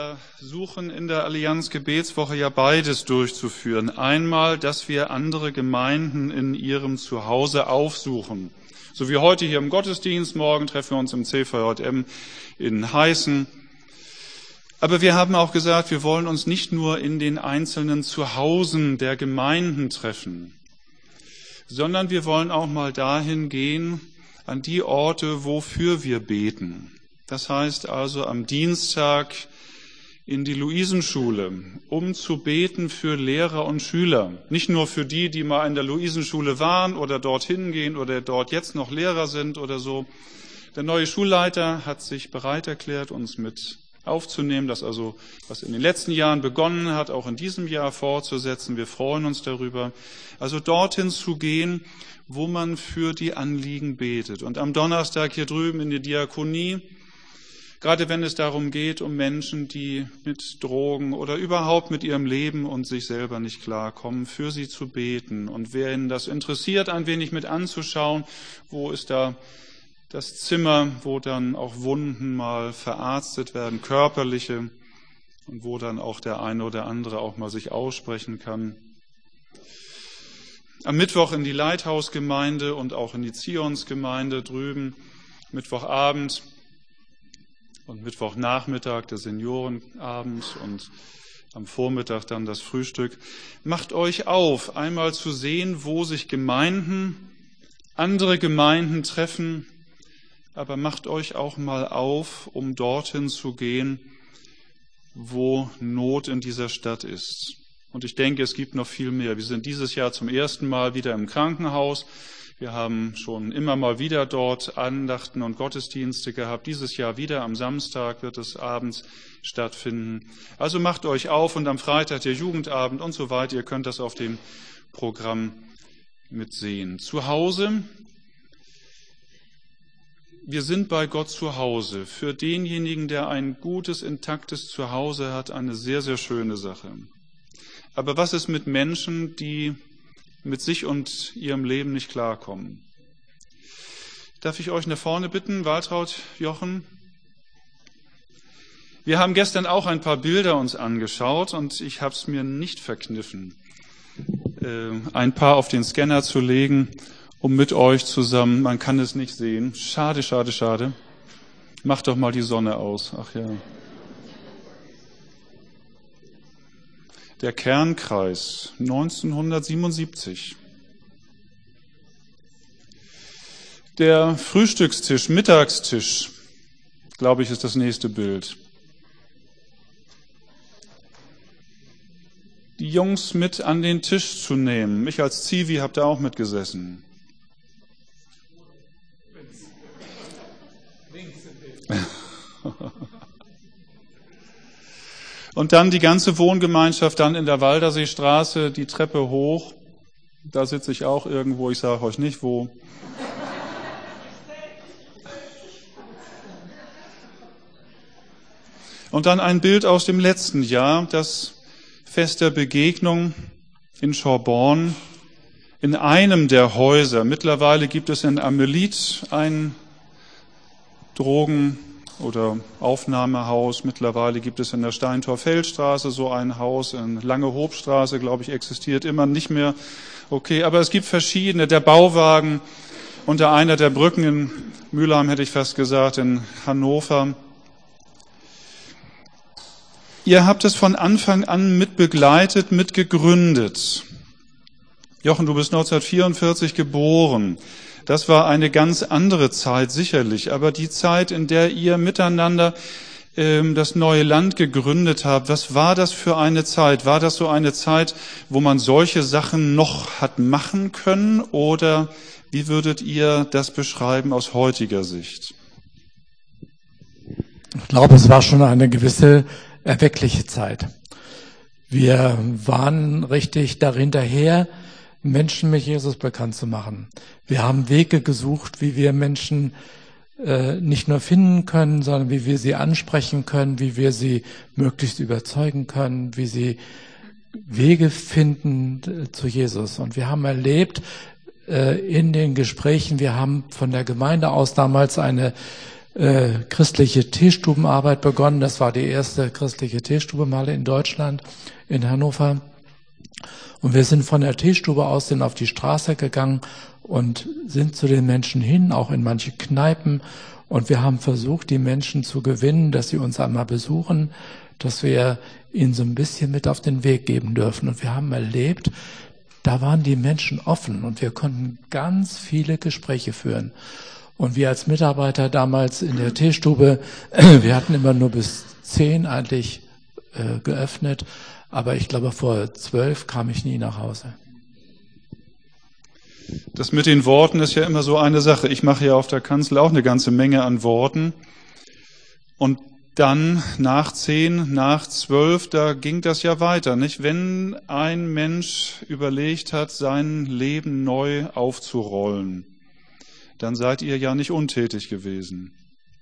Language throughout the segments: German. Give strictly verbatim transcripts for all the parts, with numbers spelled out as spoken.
Wir versuchen in der Allianz Gebetswoche ja beides durchzuführen. Einmal, dass wir andere Gemeinden in ihrem Zuhause aufsuchen. So wie heute hier im Gottesdienst, morgen treffen wir uns im C V J M in Heißen. Aber wir haben auch gesagt, wir wollen uns nicht nur in den einzelnen Zuhausen der Gemeinden treffen, sondern wir wollen auch mal dahin gehen, an die Orte, wofür wir beten. Das heißt also am Dienstag in die Luisenschule, um zu beten für Lehrer und Schüler. Nicht nur für die, die mal in der Luisenschule waren oder dorthin gehen oder dort jetzt noch Lehrer sind oder so. Der neue Schulleiter hat sich bereit erklärt, uns mit aufzunehmen, das also, was in den letzten Jahren begonnen hat, auch in diesem Jahr fortzusetzen. Wir freuen uns darüber. Also dorthin zu gehen, wo man für die Anliegen betet. Und am Donnerstag hier drüben in der Diakonie, gerade wenn es darum geht, um Menschen, die mit Drogen oder überhaupt mit ihrem Leben und sich selber nicht klarkommen, für sie zu beten. Und wer Ihnen das interessiert, ein wenig mit anzuschauen, wo ist da das Zimmer, wo dann auch Wunden mal verarztet werden, körperliche, und wo dann auch der eine oder andere auch mal sich aussprechen kann. Am Mittwoch in die Leithausgemeinde und auch in die Zionsgemeinde drüben, Mittwochabend und Mittwochnachmittag der Seniorenabend und am Vormittag dann das Frühstück. Macht euch auf, einmal zu sehen, wo sich Gemeinden, andere Gemeinden treffen, aber macht euch auch mal auf, um dorthin zu gehen, wo Not in dieser Stadt ist. Und ich denke, es gibt noch viel mehr. Wir sind dieses Jahr zum ersten Mal wieder im Krankenhaus. Wir haben schon immer mal wieder dort Andachten und Gottesdienste gehabt. Dieses Jahr wieder am Samstag wird es abends stattfinden. Also macht euch auf und am Freitag der Jugendabend und so weiter. Ihr könnt das auf dem Programm mitsehen. Zu Hause. Wir sind bei Gott zu Hause. Für denjenigen, der ein gutes, intaktes Zuhause hat, eine sehr, sehr schöne Sache. Aber was ist mit Menschen, die mit sich und ihrem Leben nicht klarkommen? Darf ich euch nach vorne bitten, Waltraud, Jochen? Wir haben gestern auch ein paar Bilder uns angeschaut und ich habe es mir nicht verkniffen, ein paar auf den Scanner zu legen, um mit euch zusammen, man kann es nicht sehen. Schade, schade, schade. Macht doch mal die Sonne aus. Ach ja. Der Kernkreis, neunzehnhundertsiebenundsiebzig. Der Frühstückstisch, Mittagstisch, glaube ich, ist das nächste Bild. Die Jungs mit an den Tisch zu nehmen. Ich als Zivi habe da auch mitgesessen. Und dann die ganze Wohngemeinschaft dann in der Walderseestraße, die Treppe hoch. Da sitze ich auch irgendwo, ich sage euch nicht wo. Und dann ein Bild aus dem letzten Jahr, das Fest der Begegnung in Schorborn, in einem der Häuser. Mittlerweile gibt es in Amelit ein Drogen- oder Aufnahmehaus. Mittlerweile gibt es in der Steintor-Feldstraße so ein Haus. In Lange-Hobstraße, glaube ich, existiert immer nicht mehr. Okay, aber es gibt verschiedene. Der Bauwagen unter einer der Brücken in Mülheim, hätte ich fast gesagt, in Hannover. Ihr habt es von Anfang an mit begleitet, mit gegründet. Jochen, du bist neunzehnhundertvierundvierzig geboren. Das war eine ganz andere Zeit sicherlich, aber die Zeit, in der ihr miteinander ähm, das neue Land gegründet habt, was war das für eine Zeit? War das so eine Zeit, wo man solche Sachen noch hat machen können, oder wie würdet ihr das beschreiben aus heutiger Sicht? Ich glaube, es war schon eine gewisse erweckliche Zeit. Wir waren richtig dahinterher, Menschen mit Jesus bekannt zu machen. Wir haben Wege gesucht, wie wir Menschen äh, nicht nur finden können, sondern wie wir sie ansprechen können, wie wir sie möglichst überzeugen können, wie sie Wege finden äh, zu Jesus. Und wir haben erlebt äh, in den Gesprächen, wir haben von der Gemeinde aus damals eine äh, christliche Teestubenarbeit begonnen. Das war die erste christliche Teestube mal in Deutschland, in Hannover. Und wir sind von der Teestube aus sind auf die Straße gegangen und sind zu den Menschen hin, auch in manche Kneipen. Und wir haben versucht, die Menschen zu gewinnen, dass sie uns einmal besuchen, dass wir ihnen so ein bisschen mit auf den Weg geben dürfen. Und wir haben erlebt, da waren die Menschen offen und wir konnten ganz viele Gespräche führen. Und wir als Mitarbeiter damals in der Teestube, wir hatten immer nur bis zehn eigentlich äh, geöffnet, aber ich glaube, vor zwölf kam ich nie nach Hause. Das mit den Worten ist ja immer so eine Sache. Ich mache ja auf der Kanzel auch eine ganze Menge an Worten. Und dann nach zehn, nach zwölf, da ging das ja weiter, nicht? Wenn ein Mensch überlegt hat, sein Leben neu aufzurollen, dann seid ihr ja nicht untätig gewesen.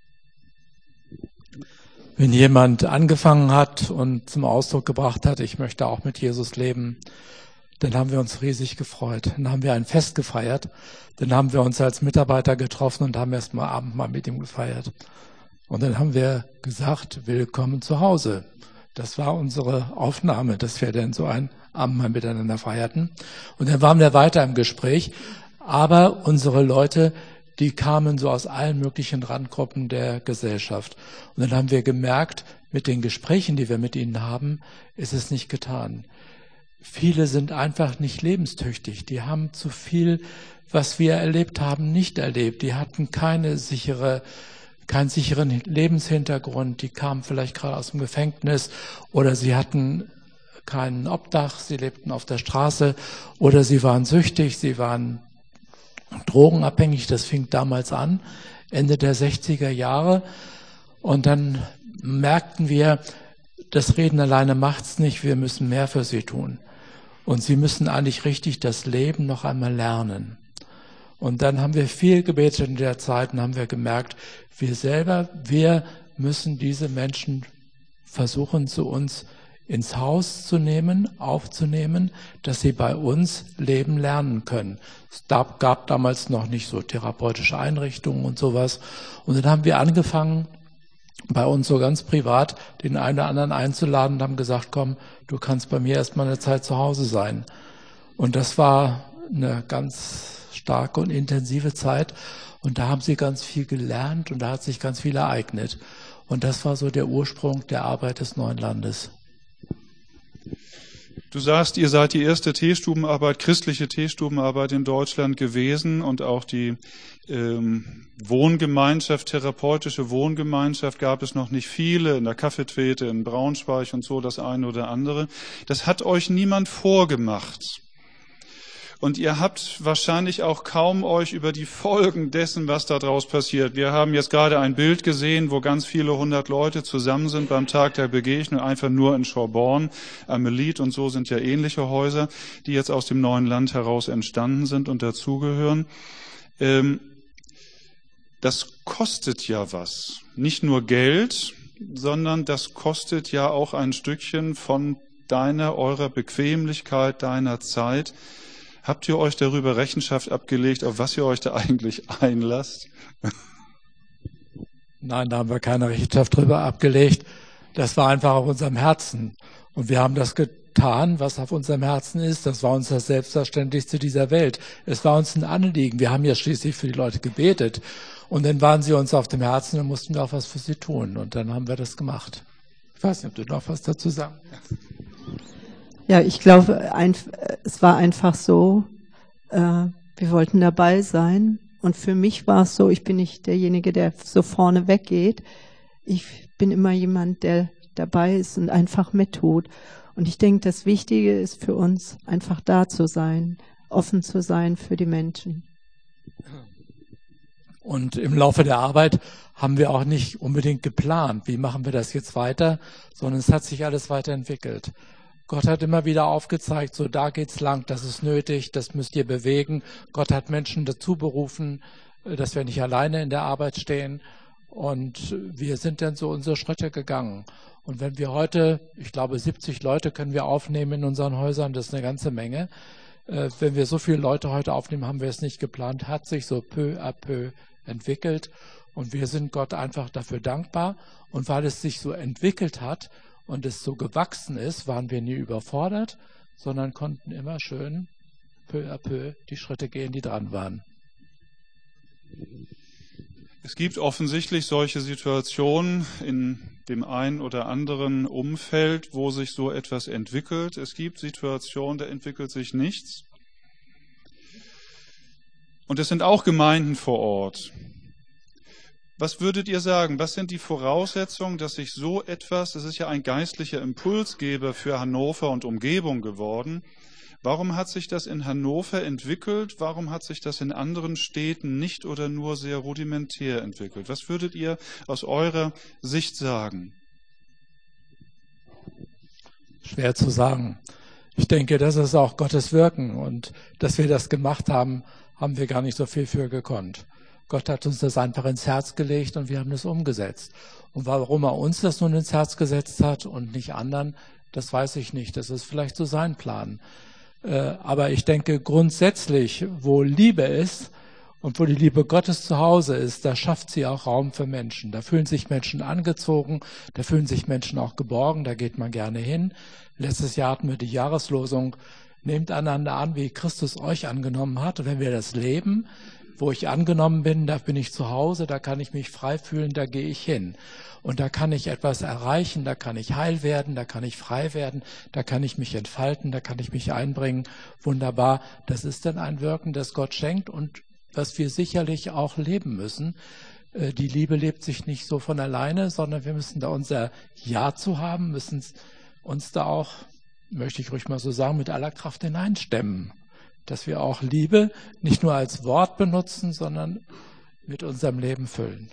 Wenn jemand angefangen hat und zum Ausdruck gebracht hat, ich möchte auch mit Jesus leben, dann haben wir uns riesig gefreut. Dann haben wir ein Fest gefeiert. Dann haben wir uns als Mitarbeiter getroffen und haben erst mal Abendmahl mit ihm gefeiert. Und dann haben wir gesagt, willkommen zu Hause. Das war unsere Aufnahme, dass wir dann so ein Abendmahl miteinander feierten. Und dann waren wir weiter im Gespräch. Aber unsere Leute, die kamen so aus allen möglichen Randgruppen der Gesellschaft. Und dann haben wir gemerkt, mit den Gesprächen, die wir mit ihnen haben, ist es nicht getan. Viele sind einfach nicht lebenstüchtig. Die haben zu viel, was wir erlebt haben, nicht erlebt. Die hatten keine sichere, keinen sicheren Lebenshintergrund. Die kamen vielleicht gerade aus dem Gefängnis oder sie hatten kein Obdach, sie lebten auf der Straße oder sie waren süchtig, sie waren drogenabhängig. Das fing damals an, Ende der sechziger Jahre. Und dann merkten wir, das Reden alleine macht's nicht, wir müssen mehr für sie tun. Und sie müssen eigentlich richtig das Leben noch einmal lernen. Und dann haben wir viel gebetet in der Zeit und haben wir gemerkt, wir selber, wir müssen diese Menschen versuchen, zu uns ins Haus zu nehmen, aufzunehmen, dass sie bei uns leben lernen können. Es gab damals noch nicht so therapeutische Einrichtungen und sowas. Und dann haben wir angefangen, bei uns so ganz privat den einen oder anderen einzuladen und haben gesagt, komm, du kannst bei mir erstmal eine Zeit zu Hause sein. Und das war eine ganz starke und intensive Zeit. Und da haben sie ganz viel gelernt und da hat sich ganz viel ereignet. Und das war so der Ursprung der Arbeit des Neuen Landes. Du sagst, ihr seid die erste Teestubenarbeit, christliche Teestubenarbeit in Deutschland gewesen und auch die ähm, Wohngemeinschaft, therapeutische Wohngemeinschaft gab es noch nicht viele, in der Kaffeetrete, in Braunschweig und so, das eine oder andere. Das hat euch niemand vorgemacht. Und ihr habt wahrscheinlich auch kaum euch über die Folgen dessen, was da draus passiert. Wir haben jetzt gerade ein Bild gesehen, wo ganz viele hundert Leute zusammen sind beim Tag der Begegnung, einfach nur in Schorborn, Amelit und so sind ja ähnliche Häuser, die jetzt aus dem neuen Land heraus entstanden sind und dazugehören. Ähm, das kostet ja was. Nicht nur Geld, sondern das kostet ja auch ein Stückchen von deiner, eurer Bequemlichkeit, deiner Zeit. Habt ihr euch darüber Rechenschaft abgelegt, auf was ihr euch da eigentlich einlasst? Nein, da haben wir keine Rechenschaft drüber abgelegt. Das war einfach auf unserem Herzen. Und wir haben das getan, was auf unserem Herzen ist. Das war uns das Selbstverständlichste dieser Welt. Es war uns ein Anliegen. Wir haben ja schließlich für die Leute gebetet. Und dann waren sie uns auf dem Herzen und mussten wir auch was für sie tun. Und dann haben wir das gemacht. Ich weiß nicht, ob du noch was dazu sagst. Ja, ich glaube, ein, es war einfach so, äh, wir wollten dabei sein. Und für mich war es so, ich bin nicht derjenige, der so vorne weggeht. Ich bin immer jemand, der dabei ist und einfach mittut. Und ich denke, das Wichtige ist für uns, einfach da zu sein, offen zu sein für die Menschen. Und im Laufe der Arbeit haben wir auch nicht unbedingt geplant, wie machen wir das jetzt weiter, sondern es hat sich alles weiterentwickelt. Gott hat immer wieder aufgezeigt, so da geht's lang, das ist nötig, das müsst ihr bewegen. Gott hat Menschen dazu berufen, dass wir nicht alleine in der Arbeit stehen. Und wir sind dann so unsere Schritte gegangen. Und wenn wir heute, ich glaube siebzig Leute können wir aufnehmen in unseren Häusern, das ist eine ganze Menge. Äh, wenn wir so viele Leute heute aufnehmen, haben wir es nicht geplant, hat sich so peu à peu entwickelt. Und wir sind Gott einfach dafür dankbar. Und weil es sich so entwickelt hat und es so gewachsen ist, waren wir nie überfordert, sondern konnten immer schön peu à peu die Schritte gehen, die dran waren. Es gibt offensichtlich solche Situationen in dem einen oder anderen Umfeld, wo sich so etwas entwickelt. Es gibt Situationen, da entwickelt sich nichts. Und es sind auch Gemeinden vor Ort. Was würdet ihr sagen? Was sind die Voraussetzungen, dass sich so etwas, das ist ja ein geistlicher Impulsgeber für Hannover und Umgebung geworden, warum hat sich das in Hannover entwickelt? Warum hat sich das in anderen Städten nicht oder nur sehr rudimentär entwickelt? Was würdet ihr aus eurer Sicht sagen? Schwer zu sagen. Ich denke, das ist auch Gottes Wirken. Und dass wir das gemacht haben, haben wir gar nicht so viel für gekonnt. Gott hat uns das einfach ins Herz gelegt und wir haben das umgesetzt. Und warum er uns das nun ins Herz gesetzt hat und nicht anderen, das weiß ich nicht. Das ist vielleicht so sein Plan. Aber ich denke grundsätzlich, wo Liebe ist und wo die Liebe Gottes zu Hause ist, da schafft sie auch Raum für Menschen. Da fühlen sich Menschen angezogen, da fühlen sich Menschen auch geborgen, da geht man gerne hin. Letztes Jahr hatten wir die Jahreslosung, nehmt einander an, wie Christus euch angenommen hat. Und wenn wir das leben, wo ich angenommen bin, da bin ich zu Hause, da kann ich mich frei fühlen, da gehe ich hin. Und da kann ich etwas erreichen, da kann ich heil werden, da kann ich frei werden, da kann ich mich entfalten, da kann ich mich einbringen. Wunderbar, das ist dann ein Wirken, das Gott schenkt und was wir sicherlich auch leben müssen. Die Liebe lebt sich nicht so von alleine, sondern wir müssen da unser Ja zu haben, müssen uns da auch, möchte ich ruhig mal so sagen, mit aller Kraft hineinstemmen. Dass wir auch Liebe nicht nur als Wort benutzen, sondern mit unserem Leben füllen.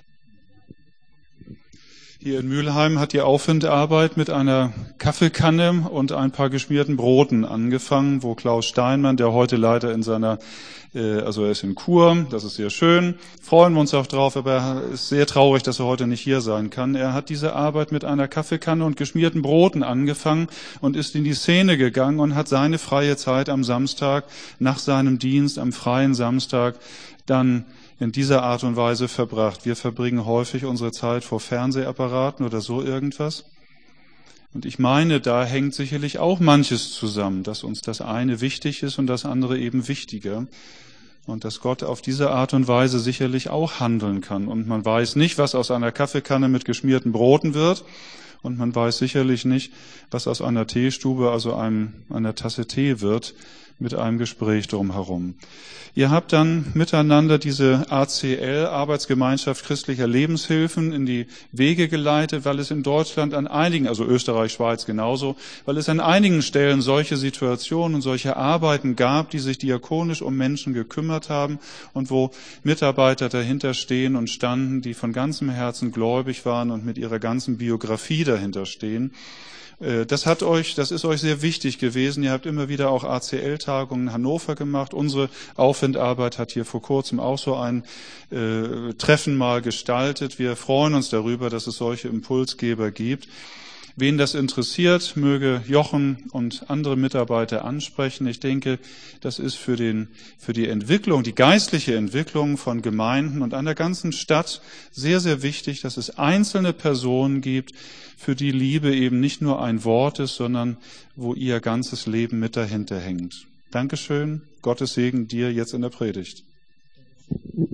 Hier in Mülheim hat die Aufwindarbeit mit einer Kaffeekanne und ein paar geschmierten Broten angefangen, wo Klaus Steinmann, der heute leider in seiner, äh, also er ist in Kur, das ist sehr schön, freuen wir uns auch drauf, aber er ist sehr traurig, dass er heute nicht hier sein kann. Er hat diese Arbeit mit einer Kaffeekanne und geschmierten Broten angefangen und ist in die Szene gegangen und hat seine freie Zeit am Samstag, nach seinem Dienst, am freien Samstag, dann in dieser Art und Weise verbracht. Wir verbringen häufig unsere Zeit vor Fernsehapparaten oder so irgendwas. Und ich meine, da hängt sicherlich auch manches zusammen, dass uns das eine wichtig ist und das andere eben wichtiger. Und dass Gott auf diese Art und Weise sicherlich auch handeln kann. Und man weiß nicht, was aus einer Kaffeekanne mit geschmierten Broten wird. Und man weiß sicherlich nicht, was aus einer Teestube, also einem, einer Tasse Tee wird, mit einem Gespräch drumherum. Ihr habt dann miteinander diese A C L, Arbeitsgemeinschaft christlicher Lebenshilfen, in die Wege geleitet, weil es in Deutschland an einigen, also Österreich, Schweiz genauso, weil es an einigen Stellen solche Situationen und solche Arbeiten gab, die sich diakonisch um Menschen gekümmert haben und wo Mitarbeiter dahinter stehen und standen, die von ganzem Herzen gläubig waren und mit ihrer ganzen Biografie dahinter stehen. Das hat euch, das ist euch sehr wichtig gewesen. Ihr habt immer wieder auch A C L-Tagungen in Hannover gemacht. Unsere Aufwindarbeit hat hier vor kurzem auch so ein äh, Treffen mal gestaltet. Wir freuen uns darüber, dass es solche Impulsgeber gibt. Wen das interessiert, möge Jochen und andere Mitarbeiter ansprechen. Ich denke, das ist für den, für die Entwicklung, die geistliche Entwicklung von Gemeinden und einer ganzen Stadt sehr, sehr wichtig, dass es einzelne Personen gibt, für die Liebe eben nicht nur ein Wort ist, sondern wo ihr ganzes Leben mit dahinter hängt. Dankeschön. Gottes Segen dir jetzt in der Predigt.